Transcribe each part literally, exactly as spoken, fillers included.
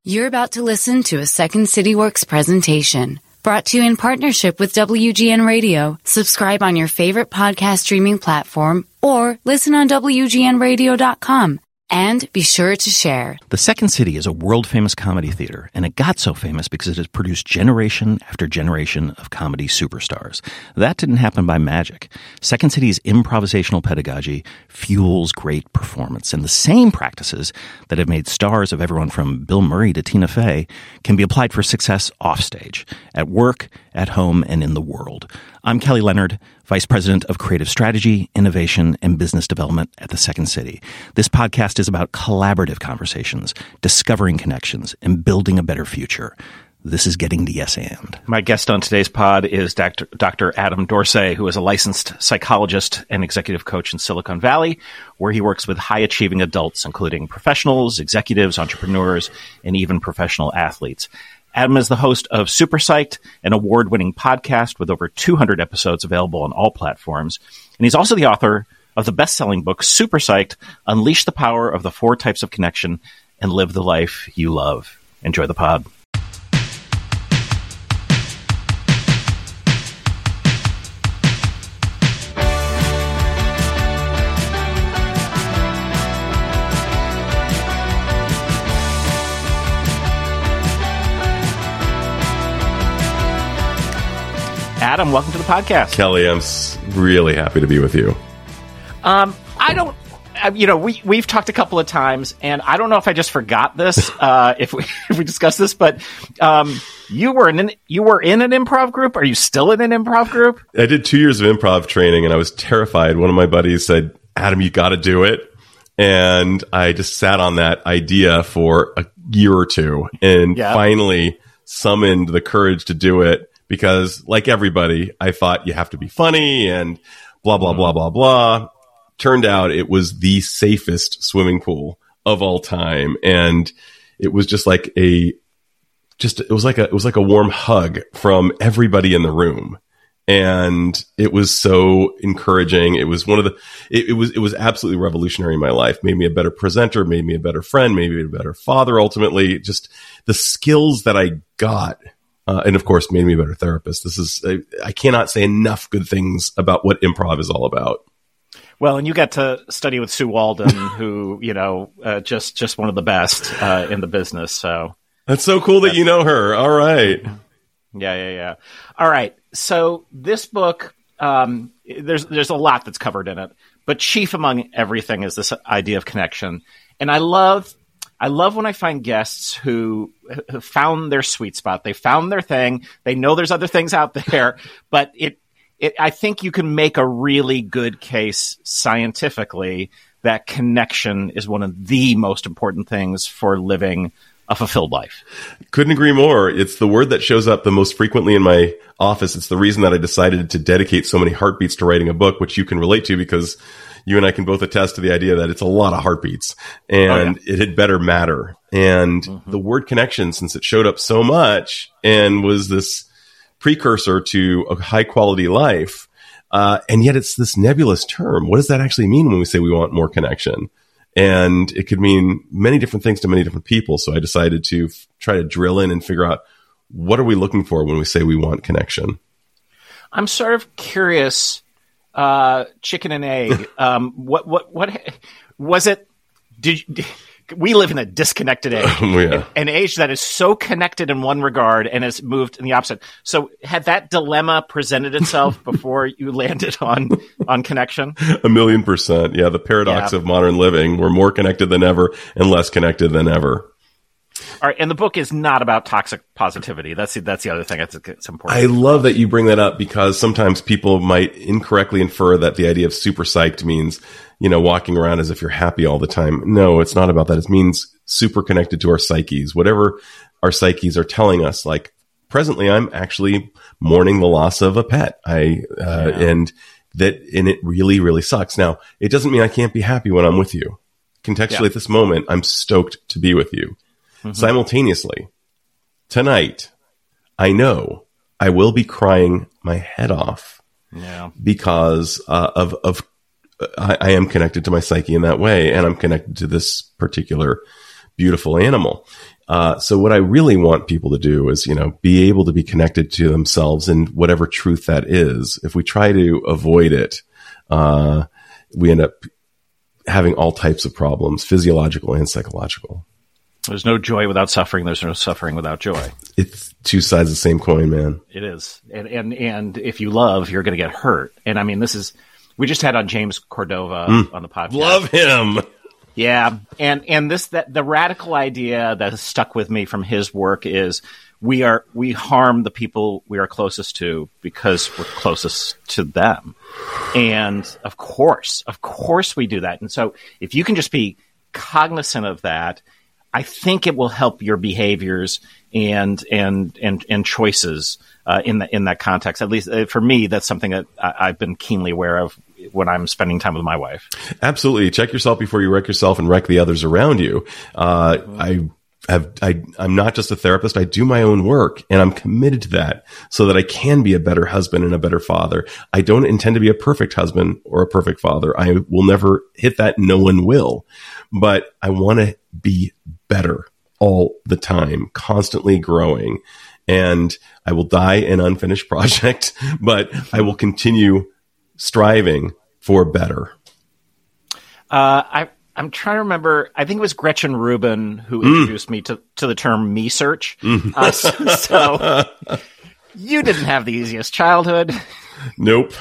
You're about to listen to a Second City Works presentation brought to you in partnership with W G N Radio. Subscribe on your favorite podcast streaming platform or listen on W G N radio dot com. And be sure to share. The Second City is a world-famous comedy theater, and it got so famous because it has produced generation after generation of comedy superstars. That didn't happen by magic. Second City's improvisational pedagogy fuels great performance, and the same practices that have made stars of everyone from Bill Murray to Tina Fey can be applied for success offstage, at work, at home, and in the world. I'm Kelly Leonard, Vice President of Creative Strategy, Innovation, and Business Development at the Second City. This podcast is about collaborative conversations, discovering connections, and building a better future. This is Getting the Yes And. My guest on today's pod is Doctor Doctor Adam Dorsey, who is a licensed psychologist and executive coach in Silicon Valley, where he works with high-achieving adults, including professionals, executives, entrepreneurs, and even professional athletes. Adam is the host of Super Psyched, an award-winning podcast with over two hundred episodes available on all platforms. And he's also the author of the best-selling book, Super Psyched, Unleash the Power of the Four Types of Connection and Live the Life You Love. Enjoy the pod. Adam, welcome to the podcast. Kelly, I'm really happy to be with you. Um, I don't, uh, you know, we, we've talked a couple of times, and I don't know if I just forgot this, uh, if we if we discussed this, but um, you were in an, you were in an improv group. Are you still in an improv group? I did two years of improv training, and I was terrified. One of my buddies said, Adam, you got to do it. And I just sat on that idea for a year or two and yeah. finally summoned the courage to do it. Because, like everybody, I thought you have to be funny and blah, blah, blah, blah, blah. Turned out it was the safest swimming pool of all time. And it was just like a, just, it was like a, it was like a warm hug from everybody in the room. And it was so encouraging. It was one of the, it, it was, it was absolutely revolutionary in my life. Made me a better presenter, made me a better friend, made me a better father. Ultimately, just the skills that I got. Uh, and of course, made me a better therapist. This is, I, I cannot say enough good things about what improv is all about. Well, and you got to study with Sue Walden, who, you know, uh, just, just one of the best uh, in the business. So that's so cool that you know her. All right. Yeah, yeah, yeah. All right. So this book, um, there's, there's a lot that's covered in it, but chief among everything is this idea of connection. And I love I love when I find guests who have found their sweet spot. They found their thing. They know there's other things out there, but it, it, I think you can make a really good case scientifically that connection is one of the most important things for living a fulfilled life. Couldn't agree more. It's the word that shows up the most frequently in my office. It's the reason that I decided to dedicate so many heartbeats to writing a book, which you can relate to because you and I can both attest to the idea that it's a lot of heartbeats and oh, yeah. it had better matter. And mm-hmm. the word connection, since it showed up so much and was this precursor to a high quality life, uh, and yet it's this nebulous term. What does that actually mean when we say we want more connection? And it could mean many different things to many different people. So I decided to f- try to drill in and figure out what are we looking for when we say we want connection? I'm sort of curious. Uh, chicken and egg. Um, what, what, what was it? Did you, we live in a disconnected age, oh, yeah. an age that is so connected in one regard and has moved in the opposite. So had that dilemma presented itself before you landed on, on connection? A million percent. Yeah. The paradox yeah. of modern living. We're more connected than ever and less connected than ever. All right, and the book is not about toxic positivity. That's the, that's the other thing that's it's important. I love that you bring that up because sometimes people might incorrectly infer that the idea of super psyched means, you know, walking around as if you're happy all the time. No, it's not about that. It means super connected to our psyches, whatever our psyches are telling us. Like presently, I'm actually mourning the loss of a pet. I uh, yeah. and that and it really, really sucks. Now, it doesn't mean I can't be happy when I'm with you. Contextually, yeah. at this moment, I'm stoked to be with you. Mm-hmm. Simultaneously, tonight, I know I will be crying my head off yeah. because uh, of of uh, I, I am connected to my psyche in that way, and I'm connected to this particular beautiful animal. Uh, so what I really want people to do is, you know, be able to be connected to themselves and whatever truth that is. If we try to avoid it, uh, we end up having all types of problems, physiological and psychological. There's no joy without suffering. There's no suffering without joy. It's two sides of the same coin, man. It is. And, and, and if you love, you're going to get hurt. And I mean, this is, we just had on James Cordova mm. on the podcast. Love him. Yeah. And, and this, that the radical idea that has stuck with me from his work is we are, we harm the people we are closest to because we're closest to them. And of course, of course we do that. And so if you can just be cognizant of that, I think it will help your behaviors and and and, and choices uh, in the, in that context. At least uh, for me, that's something that I, I've been keenly aware of when I'm spending time with my wife. Absolutely, check yourself before you wreck yourself and wreck the others around you. Uh, mm-hmm. I have I I'm not just a therapist. I do my own work, and I'm committed to that so that I can be a better husband and a better father. I don't intend to be a perfect husband or a perfect father. I will never hit that. No one will. But I want to be better all the time, constantly growing. And I will die an unfinished project, but I will continue striving for better. Uh, I, I'm trying to remember. I think it was Gretchen Rubin who introduced mm. me to, to the term me search. Mm. Uh, so, so you didn't have the easiest childhood. Nope.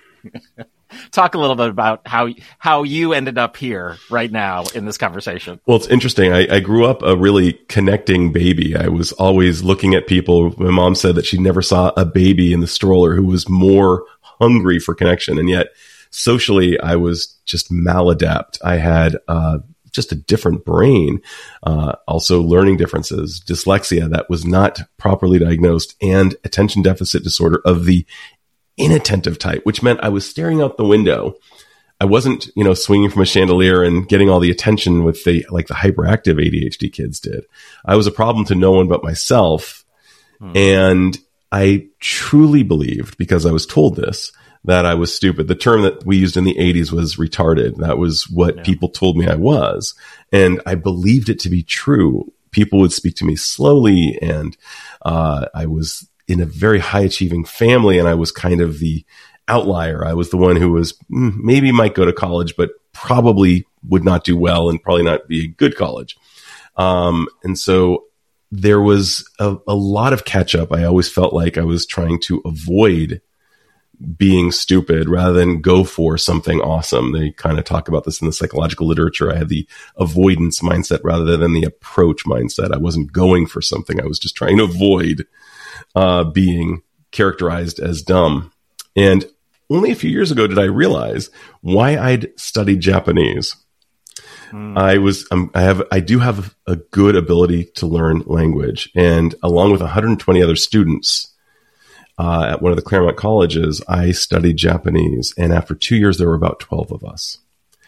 Talk a little bit about how how you ended up here right now in this conversation. Well, it's interesting. I, I grew up a really connecting baby. I was always looking at people. My mom said that she never saw a baby in the stroller who was more hungry for connection. And yet socially, I was just maladept. I had uh, just a different brain, uh, also learning differences, dyslexia that was not properly diagnosed, and attention deficit disorder of the inattentive type, which meant I was staring out the window. I wasn't, you know, swinging from a chandelier and getting all the attention with the, like the hyperactive A D H D kids did. I was a problem to no one but myself. Hmm. And I truly believed, because I was told this, that I was stupid. The term that we used in the eighties was retarded. That was what yeah. people told me I was. And I believed it to be true. People would speak to me slowly, and uh, I was in a very high achieving family, and I was kind of the outlier. I was the one who was mm, maybe might go to college, but probably would not do well and probably not be a good college. Um, and so there was a, a lot of catch up. I always felt like I was trying to avoid being stupid rather than go for something awesome. They kind of talk about this in the psychological literature. I had the avoidance mindset rather than the approach mindset. I wasn't going for something. I was just trying to avoid Uh, being characterized as dumb. And only a few years ago did I realize why I'd studied Japanese. Mm. I was, um, I have, I do have a good ability to learn language. And along with one hundred twenty other students uh, at one of the Claremont colleges, I studied Japanese. And after two years, there were about twelve of us.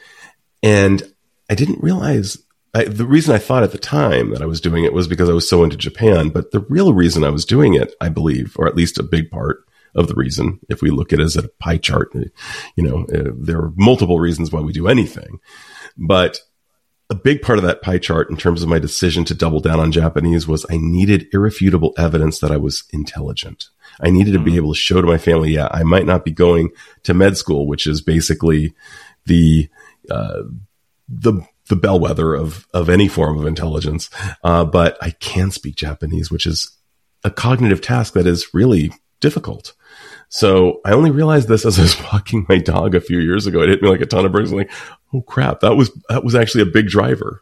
And I didn't realize I, the reason I thought at the time that I was doing it was because I was so into Japan, but the real reason I was doing it, I believe, or at least a big part of the reason, if we look at it as a pie chart, you know, uh, there are multiple reasons why we do anything, but a big part of that pie chart in terms of my decision to double down on Japanese was I needed irrefutable evidence that I was intelligent. I needed to be able to show to my family, yeah, I might not be going to med school, which is basically the, uh, the, the bellwether of, of any form of intelligence. Uh, but I can speak Japanese, which is a cognitive task that is really difficult. So I only realized this as I was walking my dog a few years ago. It hit me like a ton of bricks. Like, oh crap, that was, that was actually a big driver.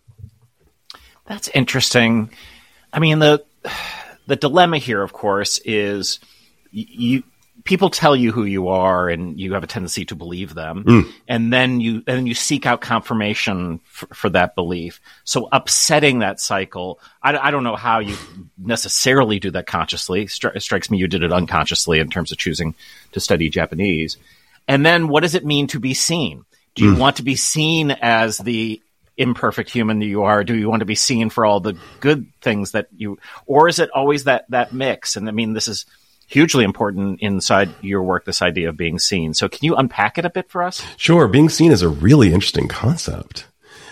That's interesting. I mean, the, the dilemma here, of course, is you, people tell you who you are, and you have a tendency to believe them, mm. and then you and then you seek out confirmation for, for that belief. So upsetting that cycle, I, I don't know how you necessarily do that consciously. Stri- it strikes me you did it unconsciously in terms of choosing to study Japanese. And then what does it mean to be seen? Do you mm. want to be seen as the imperfect human that you are? Do you want to be seen for all the good things that you, or is it always that that mix? And I mean, this is hugely important inside your work, this idea of being seen. So can you unpack it a bit for us? Sure. Being seen is a really interesting concept.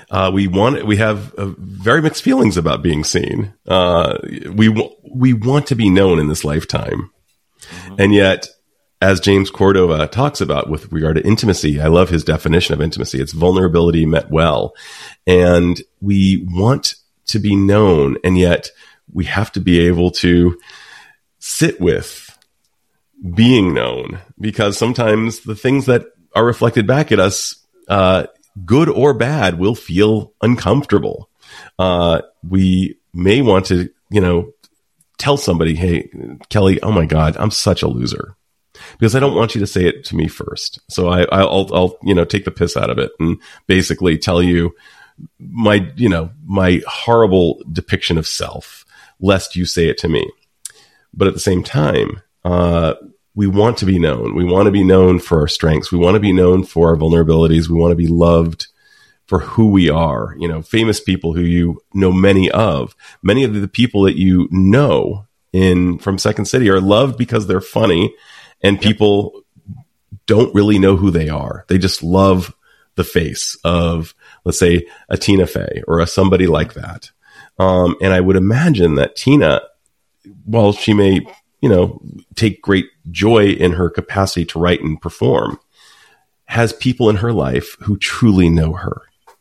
uh, we want, we have uh, very mixed feelings about being seen. Uh, we, w- we want to be known in this lifetime. Mm-hmm. And yet, as James Cordova talks about with regard to intimacy, I love his definition of intimacy. It's vulnerability met well. And we want to be known, and yet we have to be able to sit with being known, because sometimes the things that are reflected back at us, uh, good or bad, will feel uncomfortable. Uh, we may want to, you know, tell somebody, hey, Kelly, oh my God, I'm such a loser. Because I don't want you to say it to me first. So I, I'll, I'll, you know, take the piss out of it and basically tell you my, you know, my horrible depiction of self, lest you say it to me. But at the same time, uh, we want to be known. We want to be known for our strengths. We want to be known for our vulnerabilities. We want to be loved for who we are. You know, famous people who you know many of, many of the people that you know in from Second City are loved because they're funny, and people don't really know who they are. They just love the face of, let's say, a Tina Fey or a somebody like that. Um, and I would imagine that Tina, while she may, you know, take great joy in her capacity to write and perform, has people in her life who truly know her.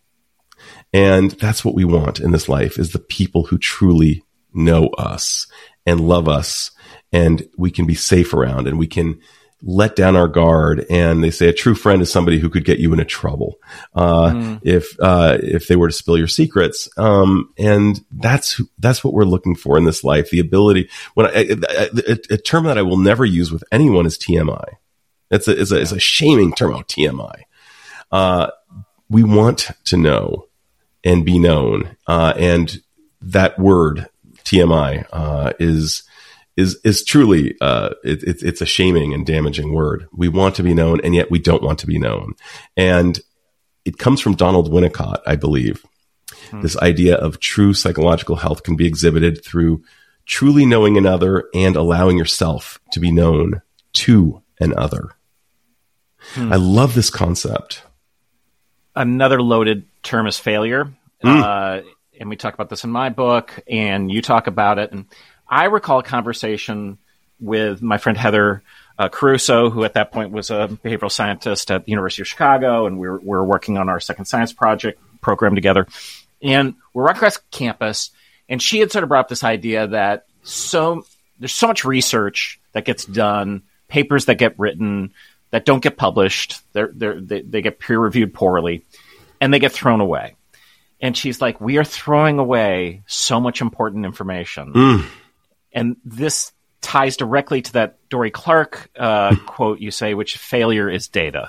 And that's what we want in this life, is the people who truly know us and love us, and we can be safe around, and we can let down our guard. And they say a true friend is somebody who could get you into trouble, uh, mm. if, uh, if they were to spill your secrets. Um, and that's, that's what we're looking for in this life. The ability, when I, a, a, a term that I will never use with anyone is T M I. It's a, it's a, it's a shaming term. Oh, T M I. Uh, we want to know and be known. Uh, and that word T M I, uh, is, is, is truly, uh, it, it, it's a shaming and damaging word. We want to be known, and yet we don't want to be known. And it comes from Donald Winnicott, I believe. Hmm. This idea of true psychological health can be exhibited through truly knowing another and allowing yourself to be known to another. Hmm. I love this concept. Another loaded term is failure. Mm. Uh, and we talk about this in my book, and you talk about it. And I recall a conversation with my friend Heather uh, Caruso, who at that point was a behavioral scientist at the University of Chicago, and we were, we were working on our Second Science Project program together. And we're across campus, and she had sort of brought up this idea that so there's so much research that gets done, papers that get written that don't get published, they're, they're, they, they get peer-reviewed poorly, and they get thrown away. And she's like, we are throwing away so much important information. Mm. And this ties directly to that Dorie Clark uh, quote you say, which failure is data.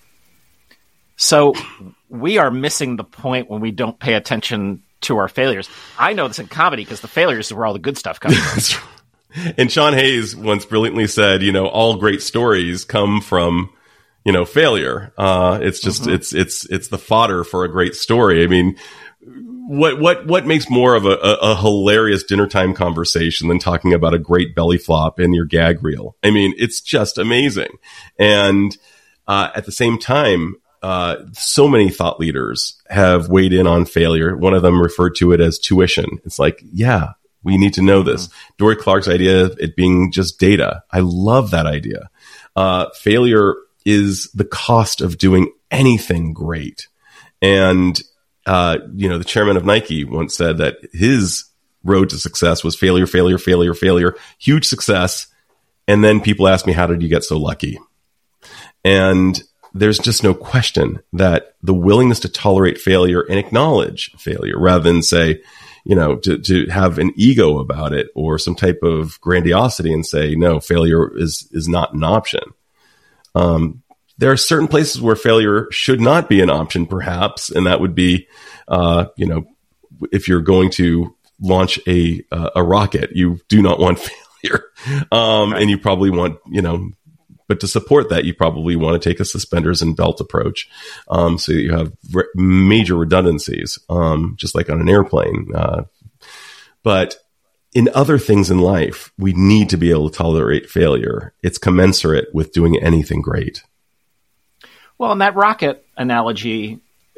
So we are missing the point when we don't pay attention to our failures. I know this in comedy because the failures is where all the good stuff comes from. And Sean Hayes once brilliantly said, you know, all great stories come from, you know, failure. Uh, it's just, mm-hmm. it's, it's, it's the fodder for a great story. I mean, what, what, what makes more of a, a, a hilarious dinner time conversation than talking about a great belly flop in your gag reel? I mean, it's just amazing. And, uh, at the same time, uh, so many thought leaders have weighed in on failure. One of them referred to it as tuition. It's like, yeah, we need to know this. Mm-hmm. Dorie Clark's idea of it being just data. I love that idea. Uh, failure is the cost of doing anything great. And, uh, you know, the chairman of Nike once said that his road to success was failure, failure, failure, failure, huge success. And then people ask me, how did you get so lucky? And there's just no question that the willingness to tolerate failure and acknowledge failure rather than say, you know, to, to have an ego about it or some type of grandiosity and say, no, failure is, is not an option. Um, there are certain places where failure should not be an option, perhaps. And that would be, uh, you know, if you're going to launch a, uh, a rocket, you do not want failure. Um, right. And you probably want, you know, but to support that, you probably want to take a suspenders and belt approach. Um, so you have re- major redundancies, um, just like on an airplane. Uh, but in other things in life, we need to be able to tolerate failure. It's commensurate with doing anything great. Well, and that rocket analogy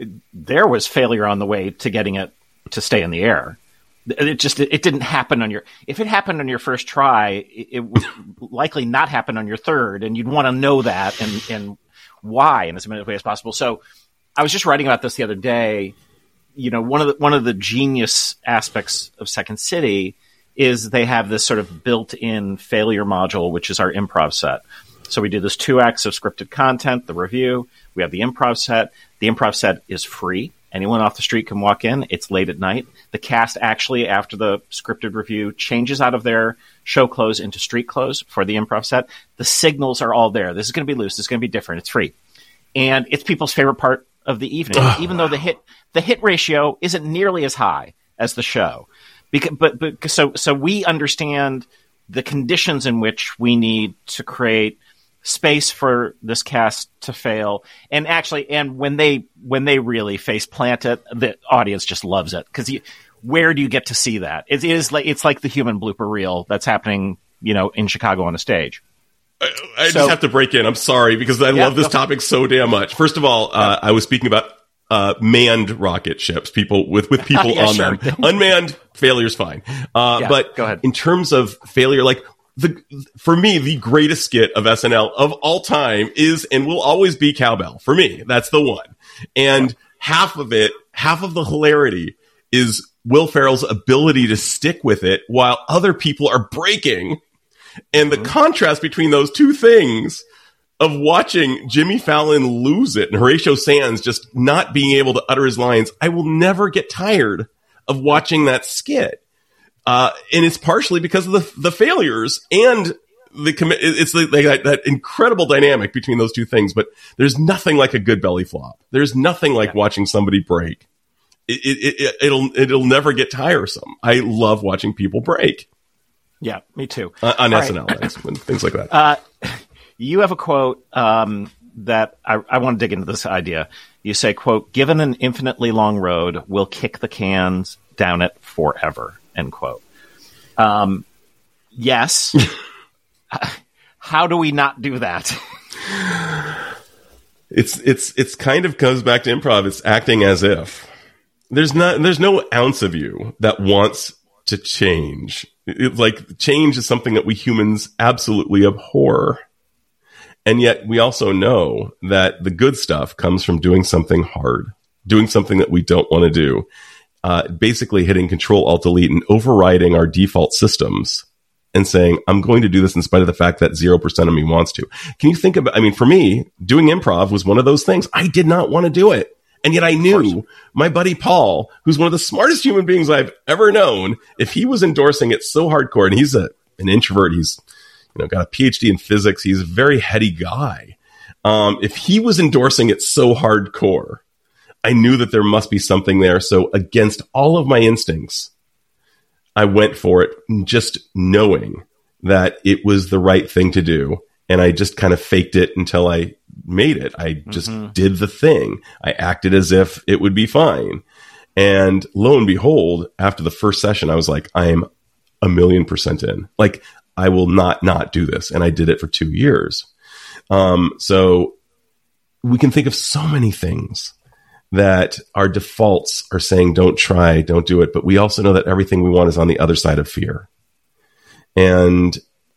there was failure on the way to getting it to stay in the air. It just it didn't happen on your. If it happened on your first try, it, it would likely not happen on your third, and you'd want to know that and and why in as many ways as possible. So, I was just writing about this the other day. You know, one of the one of the genius aspects of Second City is they have this sort of built-in failure module, which is our improv set. So we do this two acts of scripted content, the review. We have the improv set. The improv set is free. Anyone off the street can walk in. It's late at night. The cast actually, after the scripted review, changes out of their show clothes into street clothes for the improv set. The signals are all there. This is going to be loose. This is going to be different. It's free. And it's people's favorite part of the evening, oh, even wow. though the hit the hit ratio isn't nearly as high as the show. Because, but, but so so we understand the conditions in which we need to create space for this cast to fail, and actually, and when they when they really face plant it, the audience just loves it because you. Where do you get to see that? It is like it's like the human blooper reel that's happening, you know, in Chicago on a stage. I, I so, just have to break in. I'm sorry because I yeah, love this no. topic so damn much. First of all, uh, I was speaking about uh, manned rocket ships, people with with people yeah, on sure. them. Unmanned failure's fine, uh, yeah, but go ahead. In terms of failure, like. The, for me, the greatest skit of S N L of all time is and will always be Cowbell. For me, that's the one. And half of it, half of the hilarity is Will Ferrell's ability to stick with it while other people are breaking. And the mm-hmm. contrast between those two things of watching Jimmy Fallon lose it and Horatio Sanz just not being able to utter his lines. I will never get tired of watching that skit. Uh, and it's partially because of the the failures and the commit. It's like that, that incredible dynamic between those two things. But there's nothing like a good belly flop. There's nothing like yeah. watching somebody break. It, it, it, it'll it'll never get tiresome. I love watching people break. Yeah, me too. Uh, on All S N L, right. things, things like that. Uh, you have a quote um, that I, I want to dig into this idea. You say, "quote Given an infinitely long road, we'll kick the cans down it forever." End quote. Um, yes. How do we not do that? It's it's it's kind of comes back to improv. It's acting as if there's not there's no ounce of you that wants to change. It, like change is something that we humans absolutely abhor, and yet we also know that the good stuff comes from doing something hard, doing something that we don't want to do. Uh, basically hitting Control Alt Delete and overriding our default systems and saying, I'm going to do this in spite of the fact that zero percent of me wants to. Can you think about, I mean, for me, doing improv was one of those things. I did not want to do it. And yet I knew my buddy Paul, who's one of the smartest human beings I've ever known, if he was endorsing it so hardcore, and he's a, an introvert, he's, you know, got a P H D in physics. He's a very heady guy. Um, if he was endorsing it so hardcore, I knew that there must be something there. So against all of my instincts, I went for it, just knowing that it was the right thing to do. And I just kind of faked it until I made it. I just mm-hmm. did the thing. I acted as if it would be fine. And lo and behold, after the first session, I was like, I am a million percent in. Like, I will not not do this. And I did it for two years. Um, so we can think of so many things that our defaults are saying, don't try, don't do it. But we also know that everything we want is on the other side of fear. And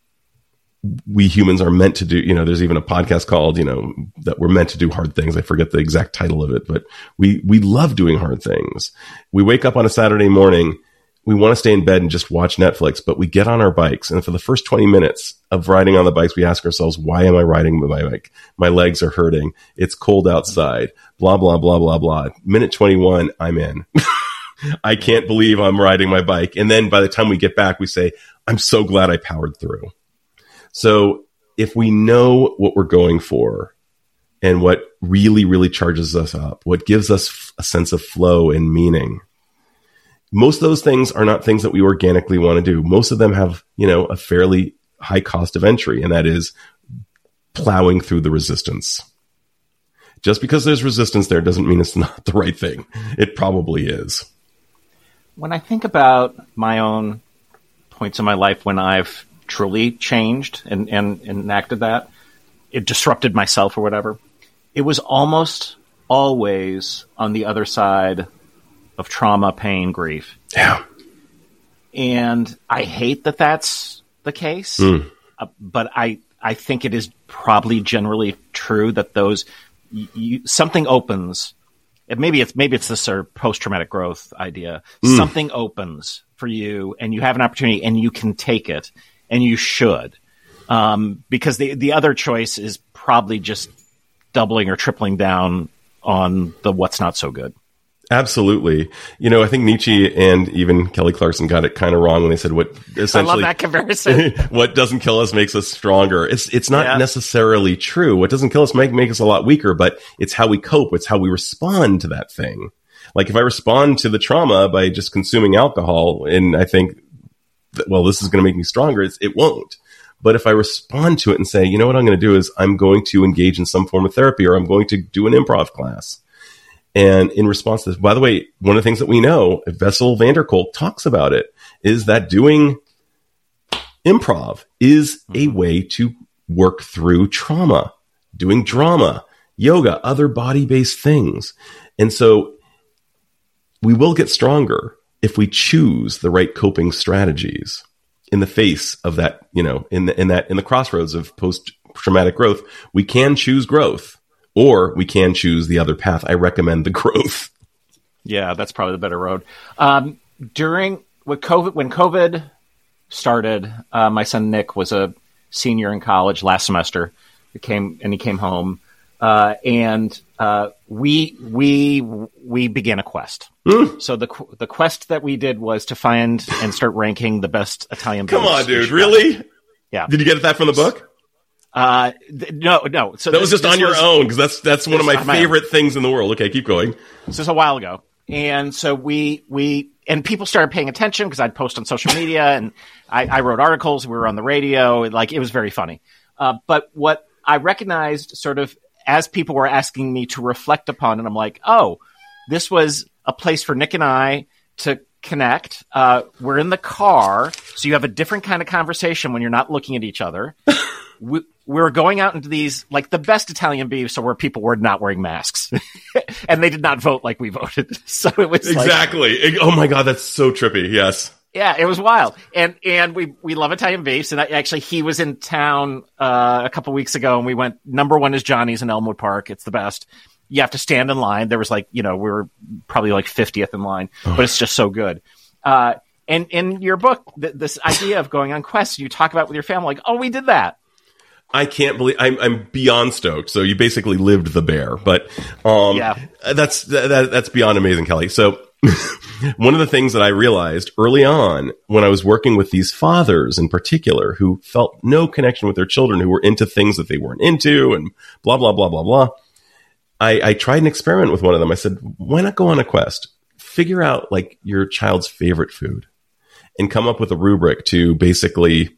we humans are meant to do, you know, there's even a podcast called, you know, that we're meant to do hard things. I forget the exact title of it, but we, we love doing hard things. We wake up on a Saturday morning. We want to stay in bed and just watch Netflix, but we get on our bikes. And for the first twenty minutes of riding on the bikes, we ask ourselves, why am I riding my bike? My legs are hurting. It's cold outside, blah, blah, blah, blah, blah. Minute twenty-one, I'm in. I can't believe I'm riding my bike. And then by the time we get back, we say, I'm so glad I powered through. So if we know what we're going for and what really, really charges us up, what gives us a sense of flow and meaning, most of those things are not things that we organically want to do. Most of them have, you know, a fairly high cost of entry, and that is plowing through the resistance. Just because there's resistance there doesn't mean it's not the right thing. It probably is. When I think about my own points in my life when I've truly changed and, and, and enacted that, it disrupted myself or whatever, it was almost always on the other side of trauma, pain, grief. Yeah. And I hate that that's the case, mm. uh, but I, I think it is probably generally true that those you, you, something opens. Maybe it's maybe it's this sort of post-traumatic growth idea. Mm. Something opens for you, and you have an opportunity, and you can take it, and you should, um, because the the other choice is probably just doubling or tripling down on the what's not so good. Absolutely. You know, I think Nietzsche and even Kelly Clarkson got it kind of wrong when they said what essentially I love that comparison. What doesn't kill us makes us stronger. It's it's not yeah. necessarily true. What doesn't kill us make make us a lot weaker, but it's how we cope. It's how we respond to that thing. Like if I respond to the trauma by just consuming alcohol, and I think, that, well, this is going to make me stronger, it's, it won't. But if I respond to it and say, you know what I'm going to do is I'm going to engage in some form of therapy, or I'm going to do an improv class. And in response to this, by the way, one of the things that we know, Bessel van der Kolk talks about it, is that doing improv is a way to work through trauma, doing drama, yoga, other body-based things. And so we will get stronger if we choose the right coping strategies in the face of that, you know, in the, in that, in the crossroads of post-traumatic growth. We can choose growth. Or we can choose the other path. I recommend the growth. Yeah, that's probably the better road. Um, during when COVID, when COVID started, uh, my son Nick was a senior in college last semester. He came and he came home, uh, and uh, we we we began a quest. Mm. So the the quest that we did was to find and start ranking the best Italian. Come on, dude! Really? Yeah. Did you get that from the book? Uh, th- no, no. So that this, was just on your was, own, because that's that's one of my favorite things in the world. Okay, keep going. This was a while ago, and so we we and people started paying attention because I'd post on social media, and I, I wrote articles. We were on the radio. Like it was very funny. Uh, but what I recognized, sort of as people were asking me to reflect upon it, I'm like, oh, this was a place for Nick and I to connect. Uh, we're in the car, so you have a different kind of conversation when you're not looking at each other. we, we were going out into these, like the best Italian beefs are where people were not wearing masks and they did not vote like we voted. So it was exactly. Like, oh my God, that's so trippy. Yes. Yeah, it was wild. And, and we, we love Italian beefs. And I, actually he was in town, uh, a couple weeks ago and we went, number one is Johnny's in Elmwood Park. It's the best. You have to stand in line. There was like, you know, we were probably like fiftieth in line, oh. but it's just so good. Uh, and in your book, th- this idea of going on quests, you talk about with your family, like, oh, we did that. I can't believe I'm, I'm beyond stoked. So you basically lived the bear, but, um, yeah. that's, that, that's beyond amazing, Kelly. So one of the things that I realized early on when I was working with these fathers in particular who felt no connection with their children, who were into things that they weren't into and blah, blah, blah, blah, blah. I, I tried an experiment with one of them. I said, why not go on a quest? Figure out like your child's favorite food and come up with a rubric to basically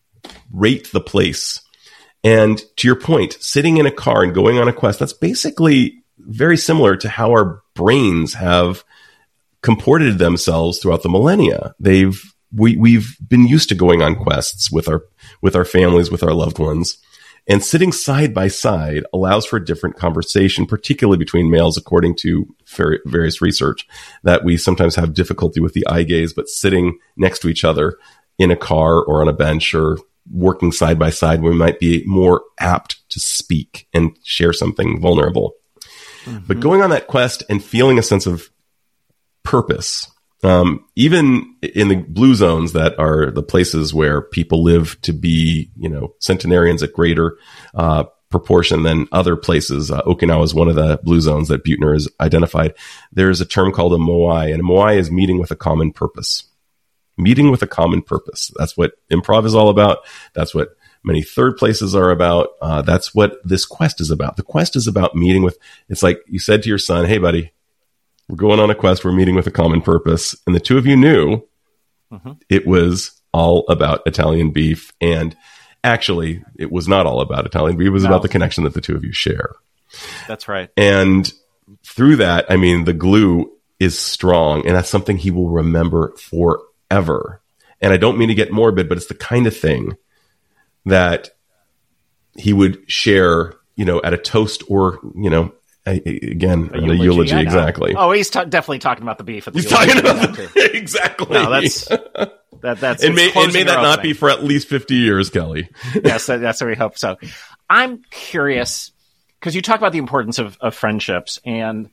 rate the place. And to your point, sitting in a car and going on a quest, that's basically very similar to how our brains have comported themselves throughout the millennia. They've, we, we've been used to going on quests with our, with our families, with our loved ones. And sitting side by side allows for a different conversation, particularly between males, according to various research, that we sometimes have difficulty with the eye gaze, but sitting next to each other in a car or on a bench or working side by side, we might be more apt to speak and share something vulnerable. Mm-hmm. But going on that quest and feeling a sense of purpose, Um, even in the blue zones that are the places where people live to be, you know, centenarians at greater uh, proportion than other places. Uh, Okinawa is one of the blue zones that Buettner has identified. There's a term called a moai, and a moai is meeting with a common purpose. Meeting with a common purpose. That's what improv is all about. That's what many third places are about. Uh, that's what this quest is about. The quest is about meeting with, it's like you said to your son, hey, buddy, we're going on a quest. We're meeting with a common purpose. And the two of you knew mm-hmm. it was all about Italian beef. And actually, it was not all about Italian beef. It was no. about the connection that the two of you share. That's right. And through that, I mean, the glue is strong. And that's something he will remember forever. And I don't mean to get morbid, but it's the kind of thing that he would share, you know, at a toast or, you know, I, again, a a eulogy, eulogy yeah, exactly. No. Oh, he's t- definitely talking about the beef. At the he's eulogy. talking about the exactly. No, that's that. That's and may, and may that not opening. be for at least fifty years, Kelly. Yes, that, that's what we hope so. I'm curious because you talk about the importance of, of friendships, and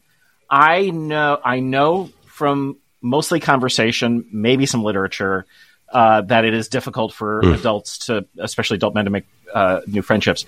I know I know from mostly conversation, maybe some literature, uh, that it is difficult for mm. adults to, especially adult men, to make uh, new friendships.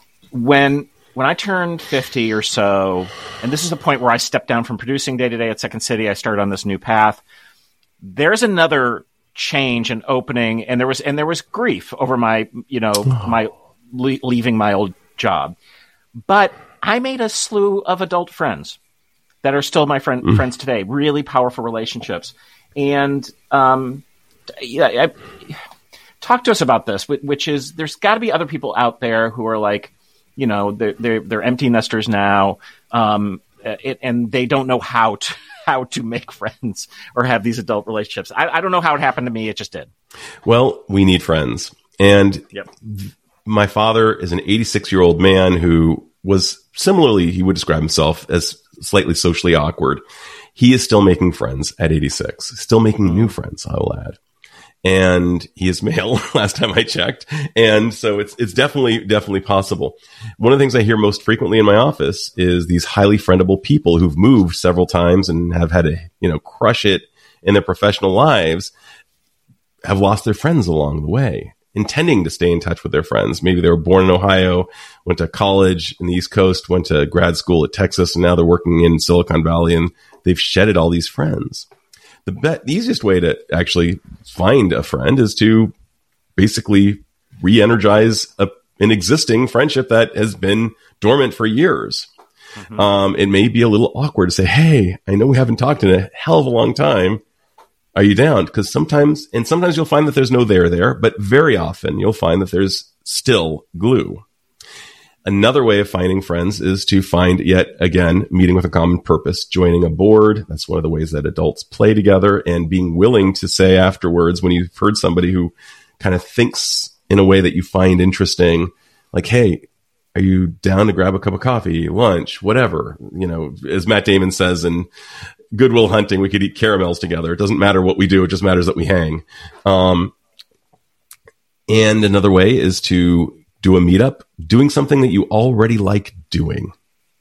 When when I turned fifty or so, and this is the point where I stepped down from producing day to day at Second City, I started on this new path. There's another change and opening, and there was and there was grief over my you know oh. my le- leaving my old job, but I made a slew of adult friends that are still my friend, mm. friends today. Really powerful relationships, and um, yeah, I, talk to us about this. Which is, there's got to be other people out there who are like, you know, they're they're, they're empty nesters now, um, it, and they don't know how to. how to make friends or have these adult relationships. I, I don't know how it happened to me. It just did. Well, we need friends. And yep. my father is an eighty-six-year-old man who was similarly, he would describe himself as slightly socially awkward. He is still making friends at eighty-six, still making new friends, I will add. And he is male last time I checked. And so it's, it's definitely, definitely possible. One of the things I hear most frequently in my office is these highly friendable people who've moved several times and have had to, you know, crush it in their professional lives, have lost their friends along the way, intending to stay in touch with their friends. Maybe they were born in Ohio, went to college in the East Coast, went to grad school at Texas, and now they're working in Silicon Valley, and they've shedded all these friends. The, be- the easiest way to actually find a friend is to basically re-energize a, an existing friendship that has been dormant for years. Mm-hmm. Um, it may be a little awkward to say, hey, I know we haven't talked in a hell of a long time. Are you down? Because sometimes, and sometimes you'll find that there's no there there, but very often you'll find that there's still glue. Another way of finding friends is to find, yet again, meeting with a common purpose, joining a board. That's one of the ways that adults play together, and being willing to say afterwards, when you've heard somebody who kind of thinks in a way that you find interesting, like, hey, are you down to grab a cup of coffee, lunch, whatever? You know, as Matt Damon says in Good Will Hunting, we could eat caramels together. It doesn't matter what we do. It just matters that we hang. Um, and another way is to do a meetup, doing something that you already like doing,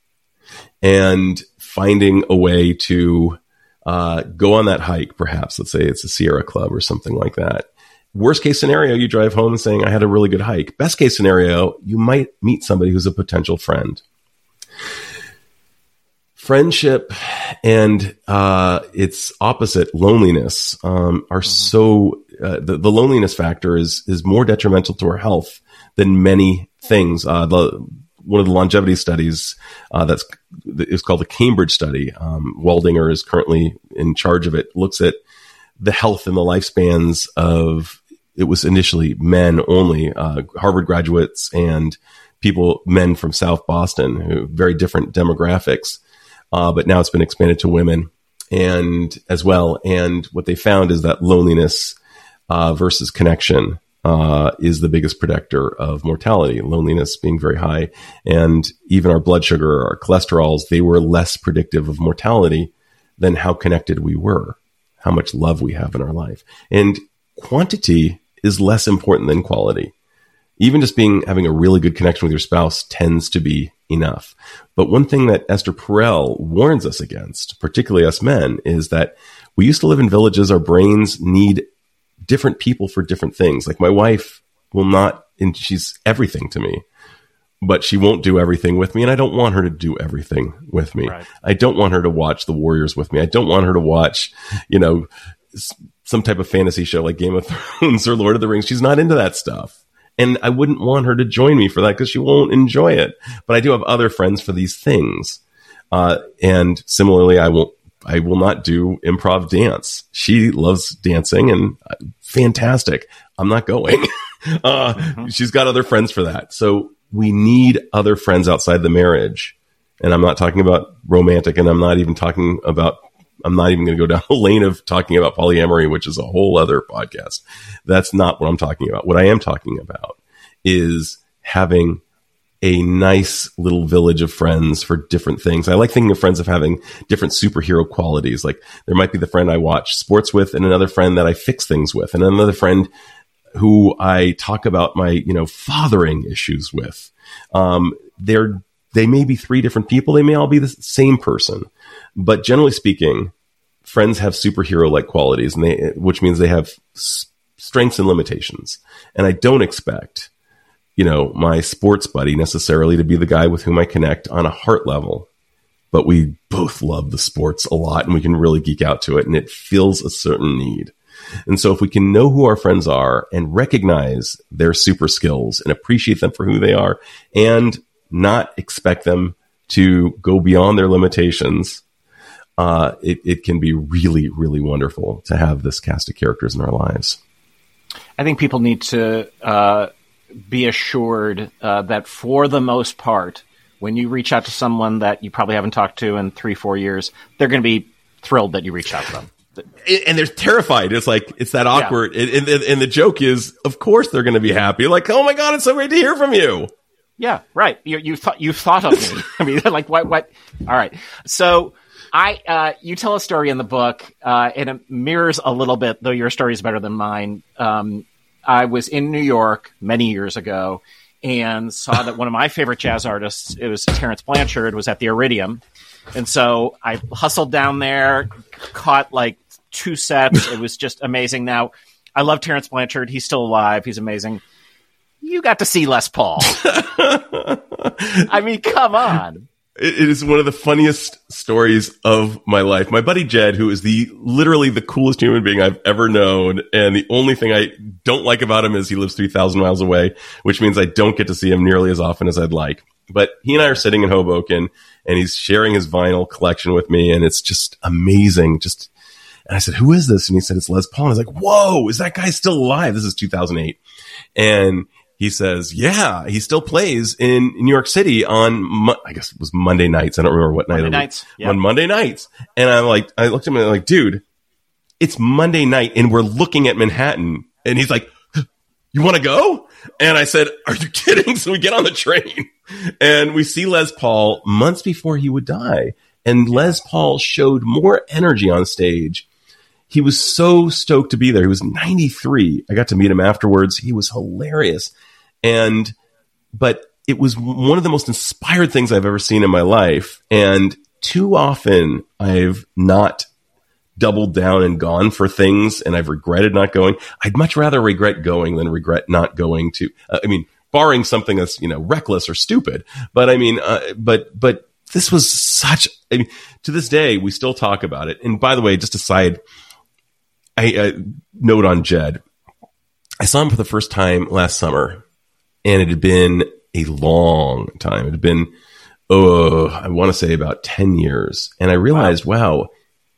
and finding a way to uh, go on that hike, perhaps. Let's say it's a Sierra Club or something like that. Worst case scenario, you drive home saying, I had a really good hike. Best case scenario, you might meet somebody who's a potential friend. Friendship and uh, its opposite, loneliness, um, are mm-hmm. so, uh, the, the loneliness factor is is more detrimental to our health than many things. Uh, the, one of the longevity studies uh, that's is called the Cambridge study. Um, Waldinger is currently in charge of it. Looks at the health and the lifespans of, it was initially men only, uh, Harvard graduates and people, men from South Boston, who very different demographics. Uh, but now it's been expanded to women and as well. And what they found is that loneliness uh, versus connection Uh, is the biggest predictor of mortality, loneliness being very high. And even our blood sugar, our cholesterols, they were less predictive of mortality than how connected we were, how much love we have in our life. And quantity is less important than quality. Even just being, having a really good connection with your spouse tends to be enough. But one thing that Esther Perel warns us against, particularly us men, is that we used to live in villages. Our brains need different people for different things. Like my wife will not, and she's everything to me, but she won't do everything with me. And I don't want her to do everything with me. Right. I don't want her to watch the Warriors with me. I don't want her to watch, you know, some type of fantasy show like Game of Thrones or Lord of the Rings. She's not into that stuff. And I wouldn't want her to join me for that because she won't enjoy it. But I do have other friends for these things. Uh, and similarly, I won't, I will not do improv dance. She loves dancing and uh, fantastic. I'm not going. uh, mm-hmm. She's got other friends for that. So we need other friends outside the marriage. And I'm not talking about romantic, and I'm not even talking about, I'm not even going to go down the lane of talking about polyamory, which is a whole other podcast. That's not what I'm talking about. What I am talking about is having a nice little village of friends for different things. I like thinking of friends of having different superhero qualities. Like there might be the friend I watch sports with, and another friend that I fix things with, and another friend who I talk about my, you know, fathering issues with. Um, they're, they may be three different people. They may all be the same person, but generally speaking, friends have superhero-like qualities, and they, which means they have s- strengths and limitations. And I don't expect, you know, my sports buddy necessarily to be the guy with whom I connect on a heart level, but we both love the sports a lot, and we can really geek out to it, and it fills a certain need. And so if we can know who our friends are and recognize their super skills and appreciate them for who they are and not expect them to go beyond their limitations, uh, it, it can be really, really wonderful to have this cast of characters in our lives. I think people need to uh, be assured uh, that for the most part, when you reach out to someone that you probably haven't talked to in three, four years, they're going to be thrilled that you reached out to them. And they're terrified. It's like, it's that awkward. Yeah. And, and, and the joke is, of course they're going to be happy. Like, oh my God, it's so great to hear from you. Yeah, right. You, you thought, you thought of me. I mean, like what, what? All right. So I, uh, you tell a story in the book, uh, and it mirrors a little bit, though your story is better than mine. Um, I was in New York many years ago and saw that one of my favorite jazz artists, it was Terence Blanchard, was at the Iridium. And so I hustled down there, caught like two sets. It was just amazing. Now, I love Terence Blanchard. He's still alive. He's amazing. You got to see Les Paul. I mean, come on. It is one of the funniest stories of my life. My buddy Jed, who is the literally the coolest human being I've ever known, and the only thing I don't like about him is he lives three thousand miles away, which means I don't get to see him nearly as often as I'd like. But he and I are sitting in Hoboken, and he's sharing his vinyl collection with me, and it's just amazing. Just, and I said, "Who is this?" And he said, "It's Les Paul." And I was like, "Whoa, is that guy still alive?" This is two thousand eight, and he says, "Yeah, he still plays in New York City on, Mo- I guess it was Monday nights. I don't remember what Monday night. nights. Yep. On Monday nights." And I'm like, I looked at him and I'm like, "Dude, it's Monday night, and we're looking at Manhattan." And he's like, "You want to go?" And I said, "Are you kidding?" So we get on the train and we see Les Paul months before he would die. And Les Paul showed more energy on stage. He was so stoked to be there. He was ninety-three. I got to meet him afterwards. He was hilarious. And, but it was one of the most inspired things I've ever seen in my life. And too often I've not doubled down and gone for things, and I've regretted not going. I'd much rather regret going than regret not going to, uh, I mean, barring something that's, you know, reckless or stupid. But I mean, uh, but, but this was such, I mean, to this day, we still talk about it. And by the way, just a side I, uh, note on Jed, I saw him for the first time last summer, and it had been a long time. It had been, oh, I want to say about ten years. And I realized, wow, wow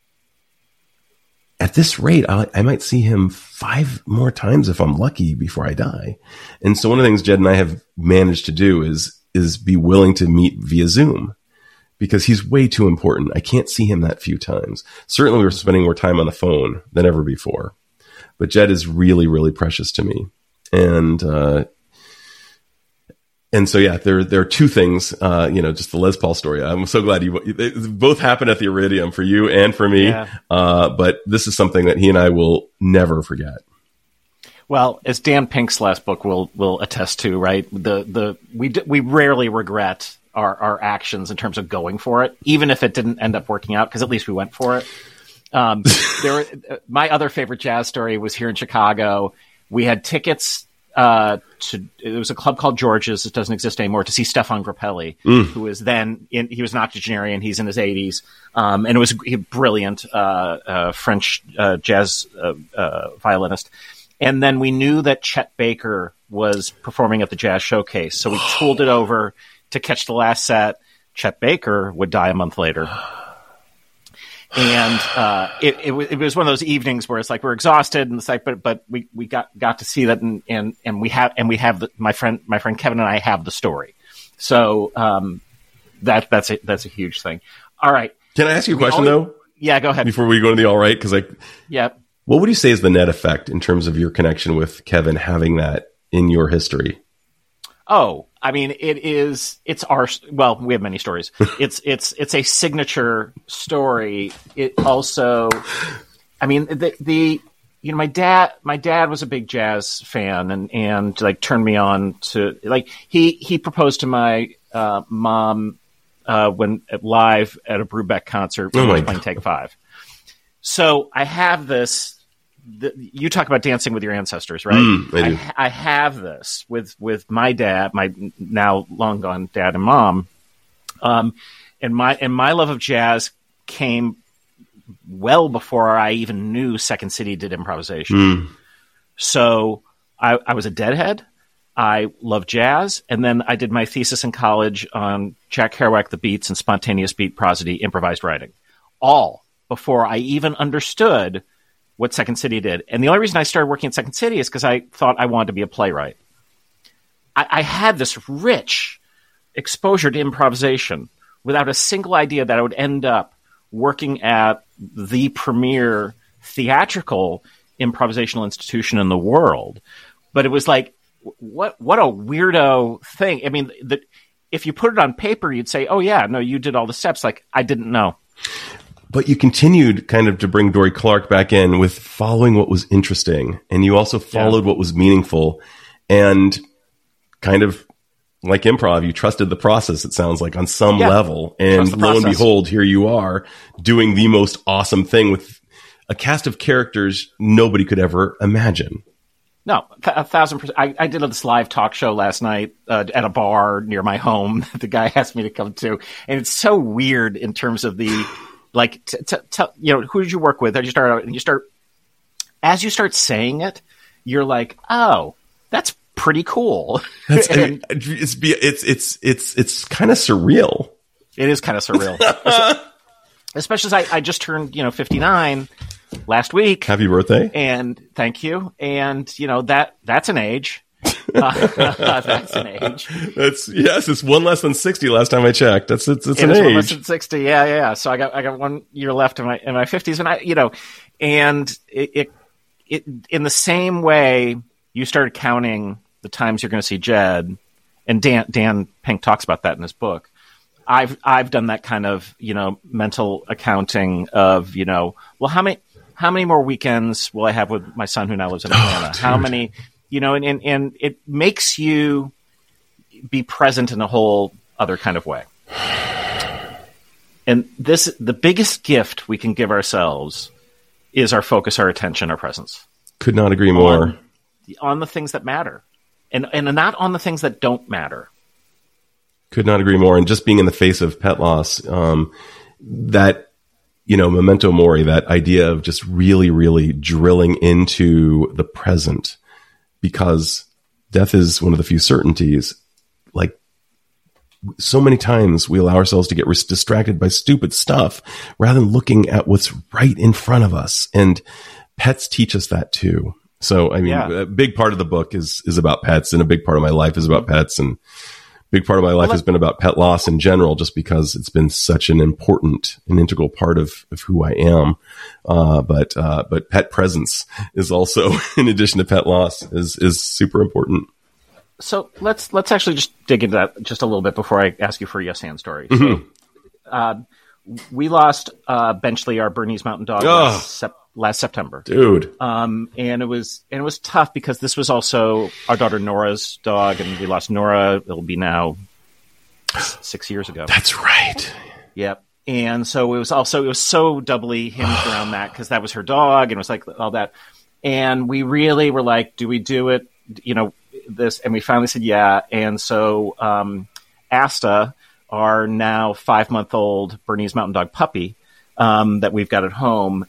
at this rate, I, I might see him five more times if I'm lucky before I die. And so one of the things Jed and I have managed to do is, is be willing to meet via Zoom, because he's way too important. I can't see him that few times. Certainly we're spending more time on the phone than ever before, but Jed is really, really precious to me. And, uh, And so, yeah, there there are two things, uh, you know, just the Les Paul story. I'm so glad you both happened at the Iridium for you and for me. Yeah. Uh, but this is something that he and I will never forget. Well, as Dan Pink's last book will will attest to, right? The the we d- we rarely regret our, our actions in terms of going for it, even if it didn't end up working out, because at least we went for it. Um, there, were, my other favorite jazz story was here in Chicago. We had tickets. Uh, to, it was a club called George's. It doesn't exist anymore, to see Stefan Grappelli, mm. who was then in, he was an octogenarian. He's in his eighties. Um, and it was a brilliant, uh, uh, French, uh, jazz, uh, uh, violinist. And then we knew that Chet Baker was performing at the Jazz Showcase. So we tooled it over to catch the last set. Chet Baker would die a month later. And uh, it, it, it was one of those evenings where it's like we're exhausted, and it's like, but but we, we got, got to see that, and, and, and we have and we have the, my friend my friend Kevin and I have the story, so um, that that's a, that's a huge thing. All right, can I ask you a question always, though? Yeah, go ahead. Before we go into the all right, because like, yeah, what would you say is the net effect in terms of your connection with Kevin having that in your history? Oh, I mean, it is, it's our, well, we have many stories. It's, it's, it's a signature story. It also, I mean, the, the, you know, my dad, my dad was a big jazz fan and, and like turned me on to, like, he, he proposed to my, uh, mom, uh, when live at a Brubeck concert when oh I was playing Take Five. So I have this, The, you talk about dancing with your ancestors, right? Mm, I, do. I, I have this with, with my dad, my now long gone dad and mom. Um, and my, and my love of jazz came well before I even knew Second City did improvisation. Mm. So I, I was a Deadhead. I loved jazz. And then I did my thesis in college on Jack Kerouac, the beats and spontaneous beat prosody, improvised writing, all before I even understood what Second City did. And the only reason I started working at Second City is because I thought I wanted to be a playwright. I, I had this rich exposure to improvisation without a single idea that I would end up working at the premier theatrical improvisational institution in the world. But it was like, what what a weirdo thing. I mean, the, if you put it on paper, you'd say, oh yeah, no, you did all the steps. Like, I didn't know. But you continued kind of to bring Dorie Clark back in with following what was interesting. And you also followed yeah. what was meaningful. And kind of like improv, you trusted the process, it sounds like, on some yeah. level. And lo and behold, here you are doing the most awesome thing with a cast of characters nobody could ever imagine. No, a thousand percent. I, I did this live talk show last night uh, at a bar near my home that the guy asked me to come to. And it's so weird in terms of the... Like, t- t- t- you know, who did you work with? As you start out, and you start, as you start saying it, you're like, oh, that's pretty cool. That's, and, I mean, it's it's it's it's it's kind of surreal. It is kind of surreal, especially as I, I just turned, you know, fifty-nine last week. Happy birthday! And thank you. And you know that that's an age. Uh, that's an age. That's yes. It's one less than sixty. Last time I checked, that's it's, it's it an is age. One less than sixty. Yeah, yeah. So I got I got one year left in my in my fifties, and I you know, and it, it it in the same way you started counting the times you're going to see Jed, and Dan Dan Pink talks about that in his book. I've I've done that kind of you know mental accounting of you know well how many how many more weekends will I have with my son who now lives in Atlanta? Oh, how many? You know, and, and, and it makes you be present in a whole other kind of way. And this, the biggest gift we can give ourselves is our focus, our attention, our presence. Could not agree more. On, on the things that matter. And, and not on the things that don't matter. Could not agree more. And just being in the face of pet loss, um, that, you know, memento mori, that idea of just really, really drilling into the present. Because death is one of the few certainties. Like, so many times we allow ourselves to get distracted by stupid stuff rather than looking at what's right in front of us. And pets teach us that too. So, I mean, yeah. a big part of the book is, is about pets, and a big part of my life is about pets, and a big part of my life well, has been about pet loss in general, just because it's been such an important and integral part of, of who I am. Uh, but, uh, but pet presence is also, in addition to pet loss, is, is super important. So let's, let's actually just dig into that just a little bit before I ask you for a yes hand story. Mm-hmm. So, uh, we lost, uh, Benchley, our Bernese Mountain Dog, oh, last, sep- last September. Dude. Um, and it was, and it was tough because this was also our daughter Nora's dog, and we lost Nora. It'll be now six years ago. That's right. Yep. And so it was also, it was so doubly hinged around that because that was her dog, and it was like all that. And we really were like, do we do it? You know, this, and we finally said, yeah. And so, um, Asta, our now five month old Bernese Mountain Dog puppy, um, that we've got at home,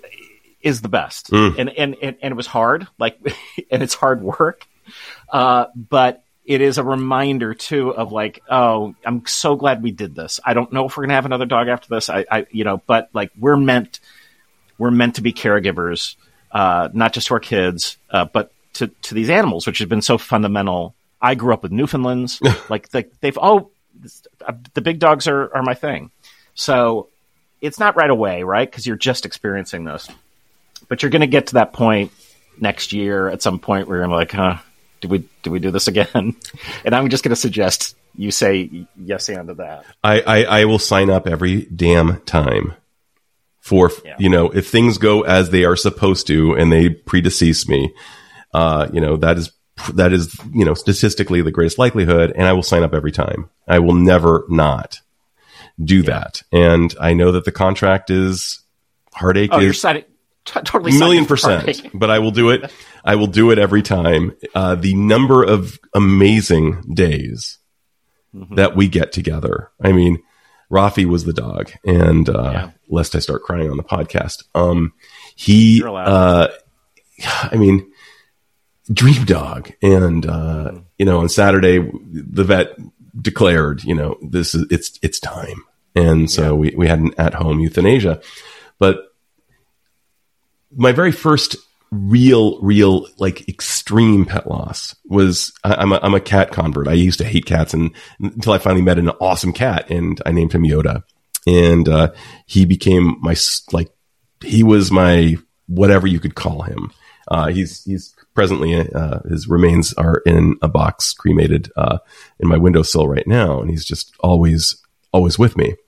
is the best. Mm. And, and, and, and it was hard, like, and it's hard work. Uh, but it is a reminder too of like, oh, I'm so glad we did this. I don't know if we're going to have another dog after this. I, I, you know, but like we're meant, we're meant to be caregivers, uh, not just to our kids, uh, but to, to these animals, which has been so fundamental. I grew up with Newfoundlands. like, like they've, oh, the big dogs are, are my thing. So it's not right away, right? Because you're just experiencing this, but you're going to get to that point next year at some point where you're like, huh, do we do we do this again? And I'm just going to suggest you say yes and to that. I, I, I will sign up every damn time for, yeah. you know, if things go as they are supposed to and they predecease me, uh, you know, that is, that is, you know, statistically the greatest likelihood. And I will sign up every time. I will never not do yeah. that. And I know that the contract is heartache. Oh, is, you're signing. T- totally million percent, but I will do it. I will do it every time. Uh, the number of amazing days mm-hmm. that we get together. I mean, Rafi was the dog, and uh, yeah. lest I start crying on the podcast, um, he, uh, I mean, dream dog. And, uh, mm-hmm. you know, on Saturday, the vet declared, you know, this is, it's, it's time. And so yeah. we, we had an at-home euthanasia, but my very first real, real, like extreme pet loss was I, I'm a, I'm a cat convert. I used to hate cats and until I finally met an awesome cat and I named him Yoda. And, uh, he became my, like, he was my, whatever you could call him. Uh, he's, he's presently, uh, his remains are in a box cremated, uh, in my windowsill right now. And he's just always, always with me.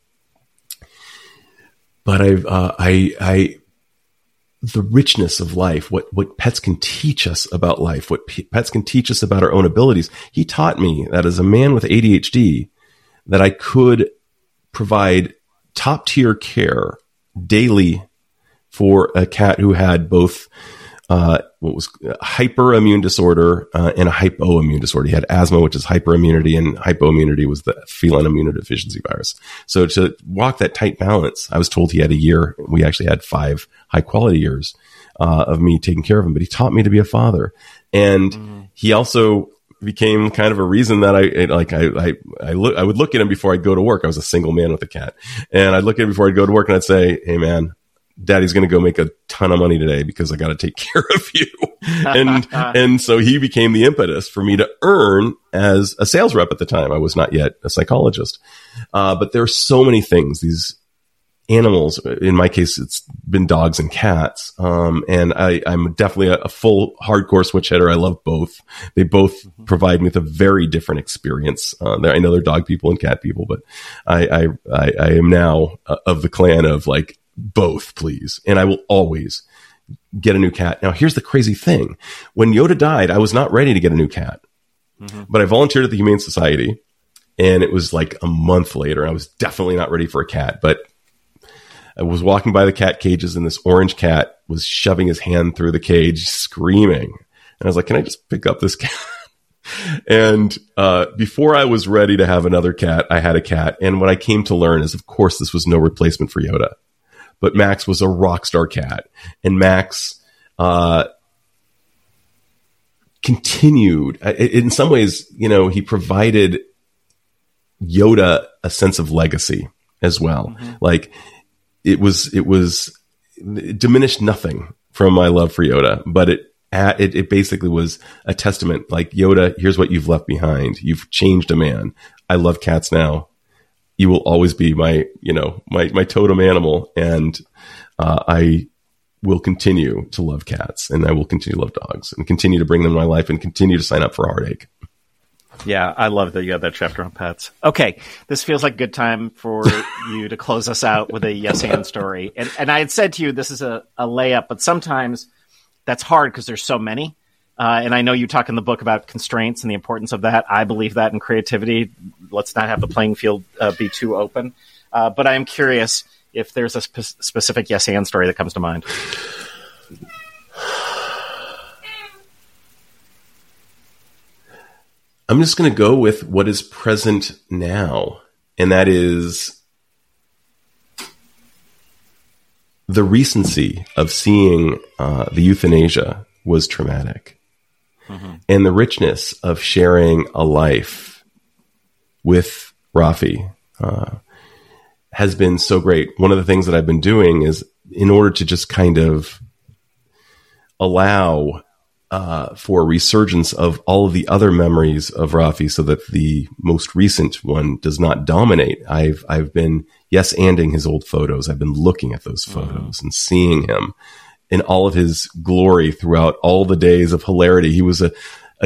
But I've, uh, I, I, the richness of life, what, what pets can teach us about life, what p- pets can teach us about our own abilities. He taught me that as a man with A D H D, that I could provide top tier care daily for a cat who had both, uh, what was hyperimmune disorder, uh, and a hypoimmune disorder. He had asthma, which is hyperimmunity, and hypoimmunity was the feline immunodeficiency virus. So to walk that tight balance, I was told he had a year. We actually had five high quality years, uh, of me taking care of him, but he taught me to be a father. And mm-hmm. he also became kind of a reason that I, like, I, I, I look, I would look at him before I'd go to work. I was a single man with a cat, and I'd look at him before I'd go to work and I'd say, "Hey man, Daddy's going to go make a ton of money today because I got to take care of you." and, and so he became the impetus for me to earn as a sales rep at the time. I was not yet a psychologist. Uh, but there are so many things, these animals, in my case, it's been dogs and cats. Um, and I, I'm definitely a, a full hardcore switch hitter. I love both. They both mm-hmm. provide me with a very different experience. Uh, I know they're dog people and cat people, but I, I, I, I am now uh, of the clan of like, both, please. And I will always get a new cat. Now, here's the crazy thing. When Yoda died, I was not ready to get a new cat, mm-hmm. but I volunteered at the Humane Society, and it was like a month later. I was definitely not ready for a cat, but I was walking by the cat cages, and this orange cat was shoving his hand through the cage, screaming. And I was like, can I just pick up this cat? And uh, before I was ready to have another cat, I had a cat. And what I came to learn is, of course, this was no replacement for Yoda. But Max was a rock star cat, and Max uh, continued. In some ways, you know, he provided Yoda a sense of legacy as well. Mm-hmm. Like it was, it was it diminished nothing from my love for Yoda, but it, it it basically was a testament. Like, Yoda, here's what you've left behind. You've changed a man. I love cats now. You will always be my, you know, my, my totem animal. And, uh, I will continue to love cats, and I will continue to love dogs, and continue to bring them in my life, and continue to sign up for Heartache. Yeah. I love that you have that chapter on pets. Okay. This feels like a good time for you to close us out with a yes and story. And, and I had said to you, this is a, a layup, but sometimes that's hard because there's so many. Uh, and I know you talk in the book about constraints and the importance of that. I believe that in creativity. Let's not have the playing field uh, be too open. Uh, but I am curious if there's a spe- specific yes and story that comes to mind. I'm just going to go with what is present now. And that is the recency of seeing uh, the euthanasia was traumatic. Mm-hmm. And the richness of sharing a life with Rafi uh, has been so great. One of the things that I've been doing is, in order to just kind of allow uh, for a resurgence of all of the other memories of Rafi, so that the most recent one does not dominate, I've I've been yes-anding his old photos. I've been looking at those photos mm-hmm. and seeing him in all of his glory throughout all the days of hilarity. He was a, a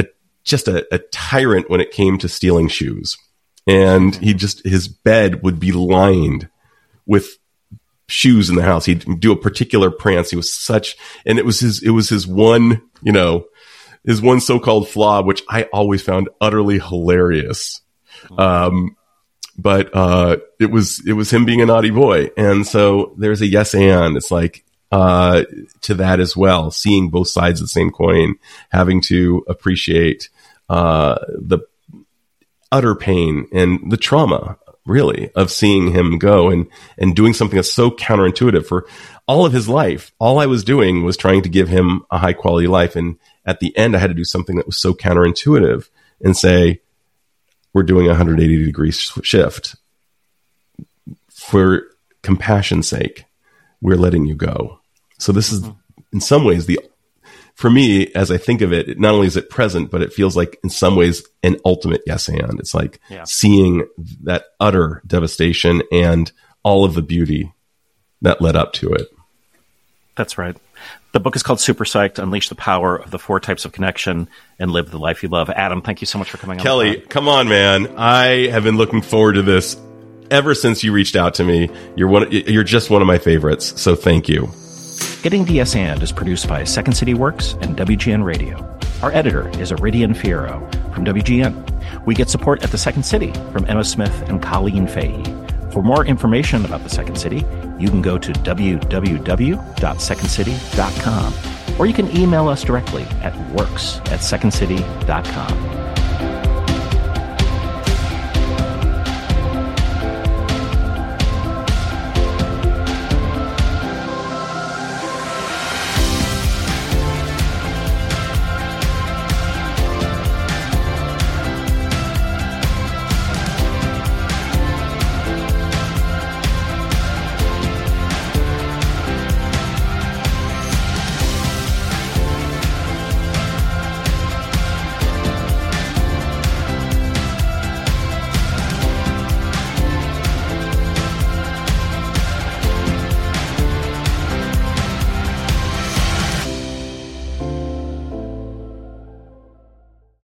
just a, a tyrant when it came to stealing shoes. And he just, his bed would be lined with shoes in the house. He'd do a particular prance. He was such, and it was his, it was his one, you know, his one so-called flaw, which I always found utterly hilarious. Um, but, uh, it was, it was him being a naughty boy. And so there's a yes and. It's like, uh, to that as well, seeing both sides of the same coin, having to appreciate, uh, the utter pain and the trauma, really, of seeing him go and, and doing something that's so counterintuitive for all of his life. All I was doing was trying to give him a high quality life. And at the end, I had to do something that was so counterintuitive and say, we're doing a one hundred eighty degree shift. For compassion's sake, we're letting you go. So this is, in some ways, the, for me, as I think of it, not only is it present, but it feels like in some ways an ultimate yes and. It's like yeah. seeing that utter devastation and all of the beauty that led up to it. That's right. The book is called Super Psyched, Unleash the Power of the Four Types of Connection and Live the Life You Love. Adam, thank you so much for coming on. Kelly, come on, man. I have been looking forward to this ever since you reached out to me. You're one, you're just one of my favorites. So thank you. Getting the Yes And is produced by Second City Works and W G N Radio. Our editor is Iridian Fierro from W G N. We get support at the Second City from Emma Smith and Colleen Fahey. For more information about the Second City, you can go to w w w dot second city dot com, or you can email us directly at works at second city dot com.